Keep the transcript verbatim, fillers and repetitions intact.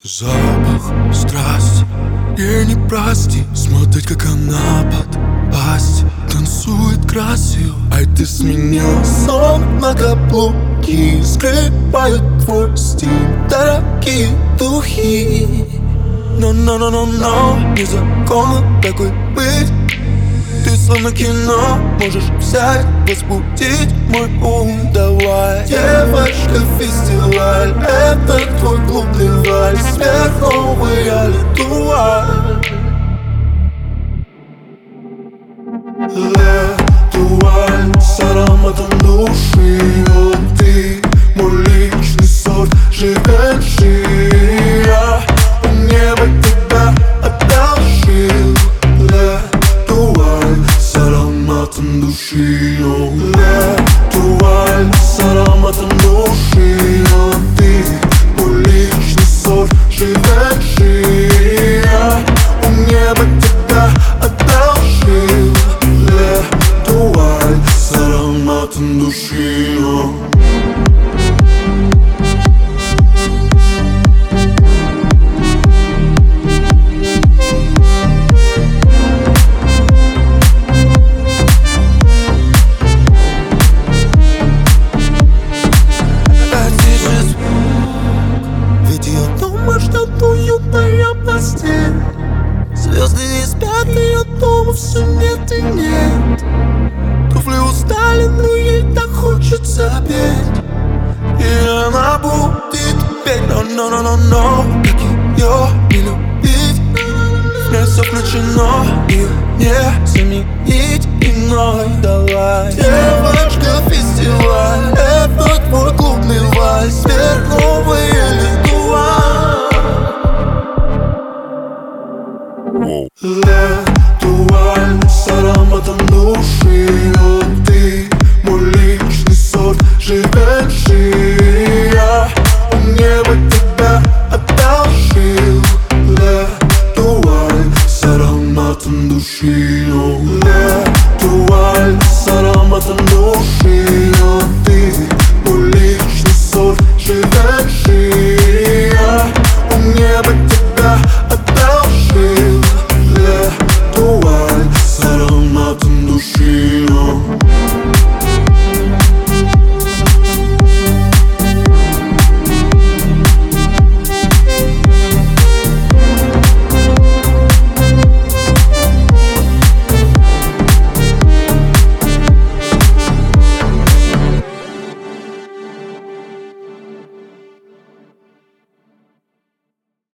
Запах страсти и не прости. Смотреть, как она под пасть танцует красиво. Ай, ты сменила сон на каблуки. Скрывают твой стиль дорогие духи. Но-но-но-но-но, незаконно такой быть. Ты словно кино, можешь взять, возбудить мой ум. Давай, девочка, фестиваль, это твой клубный вальс, сверхновый ритуаль. Ритуаль с ароматом души. Вот ты, мой личный сорт, живешь я. Небо тебя одолжил. Ритуаль с ароматом души. Ритуаль с ароматом души. Вот ты, мой личный сорт, живешь я. У неба тебя одолжил. Ритуаль с ароматом души. Звезды не спят, и я дома все нет и нет. Туфли устали, но ей так хочется петь. И она будет петь, но-но-но-но-но. Как ее не любить? В ней все включено, ее не заменить иной. Давай, девочка, фестиваль, это твой клубный вальс, сверхновый ритуаль. Ритуаль с ароматом души.